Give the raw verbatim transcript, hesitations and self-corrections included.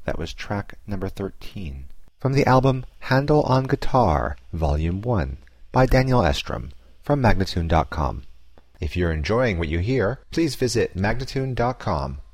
That was track number thirteen. From the album Handel on Guitar, Volume one, by Daniel Estrom, from Magnatune dot com. If you're enjoying what you hear, please visit Magnatune dot com